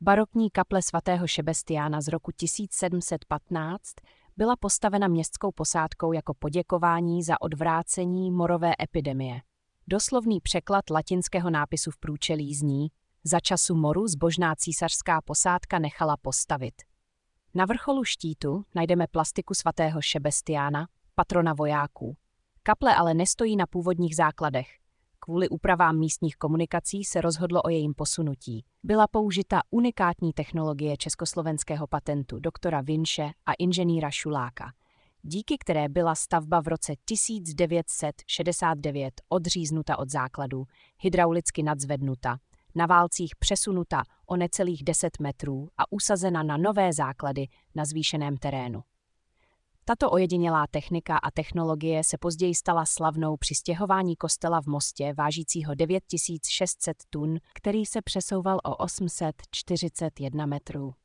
Barokní kaple svatého Šebestiána z roku 1715 byla postavena městskou posádkou jako poděkování za odvrácení morové epidemie. Doslovný překlad latinského nápisu v průčelí zní: za času moru zbožná císařská posádka nechala postavit. Na vrcholu štítu najdeme plastiku svatého Šebestiána, patrona vojáků. Kaple ale nestojí na původních základech. Kvůli úpravám místních komunikací se rozhodlo o jejím posunutí. Byla použita unikátní technologie československého patentu doktora Vinše a inženýra Šuláka, díky které byla stavba v roce 1969 odříznuta od základů, hydraulicky nadzvednuta, na válcích přesunuta o necelých 10 metrů a usazena na nové základy na zvýšeném terénu. Tato ojedinělá technika a technologie se později stala slavnou při stěhování kostela v Mostě vážícího 9600 tun, který se přesouval o 841 metrů.